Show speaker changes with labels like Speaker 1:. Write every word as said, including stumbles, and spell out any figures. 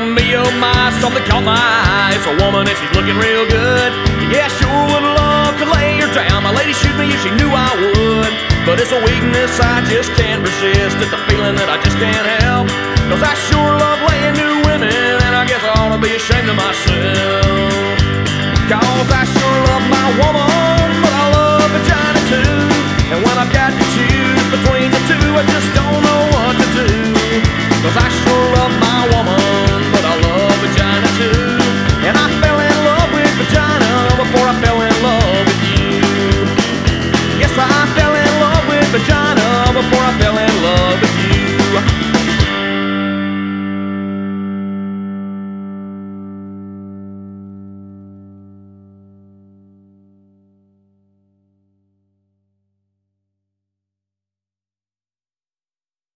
Speaker 1: me, oh my, something caught my eye. It's a woman and she's looking real good. Yeah, I sure would love to lay her down. My lady shoot me if she knew I would. But it's a weakness I just can't resist. It's a feeling that I just can't help. Cause